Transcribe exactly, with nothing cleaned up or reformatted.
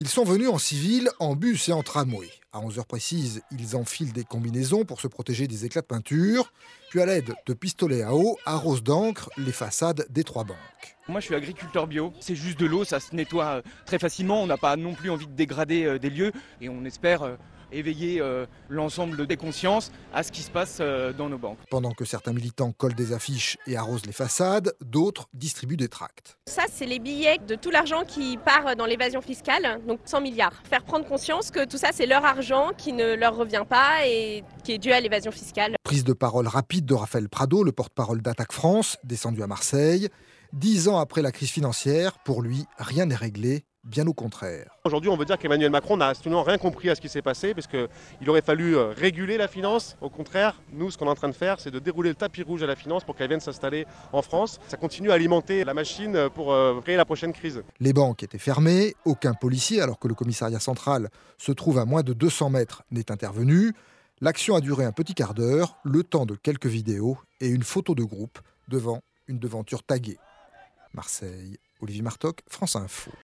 Ils sont venus en civil, en bus et en tramway. À onze heures précises, ils enfilent des combinaisons pour se protéger des éclats de peinture, puis à l'aide de pistolets à eau, arrosent d'encre les façades des trois banques. Moi, je suis agriculteur bio. C'est juste de l'eau, ça se nettoie euh, très facilement. On n'a pas non plus envie de dégrader euh, des lieux et on espère euh, éveiller euh, l'ensemble des consciences à ce qui se passe euh, dans nos banques. Pendant que certains militants collent des affiches et arrosent les façades, d'autres distribuent des tracts. Ça, c'est les billets de tout l'argent qui part dans l'évasion fiscale, donc cent milliards. Faire prendre conscience que tout ça, c'est leur argent qui ne leur revient pas et qui est dû à l'évasion fiscale. Prise de parole rapide de Raphaël Prado, le porte-parole d'Attaque France, descendu à Marseille. Dix ans après la crise financière, pour lui, rien n'est réglé, bien au contraire. Aujourd'hui, on veut dire qu'Emmanuel Macron n'a absolument rien compris à ce qui s'est passé, parce qu'il aurait fallu réguler la finance. Au contraire, nous, ce qu'on est en train de faire, c'est de dérouler le tapis rouge à la finance pour qu'elle vienne s'installer en France. Ça continue à alimenter la machine pour créer la prochaine crise. Les banques étaient fermées, aucun policier, alors que le commissariat central se trouve à moins de deux cents mètres, n'est intervenu. L'action a duré un petit quart d'heure, le temps de quelques vidéos et une photo de groupe devant une devanture taguée. Marseille, Olivier Martoc, France Info.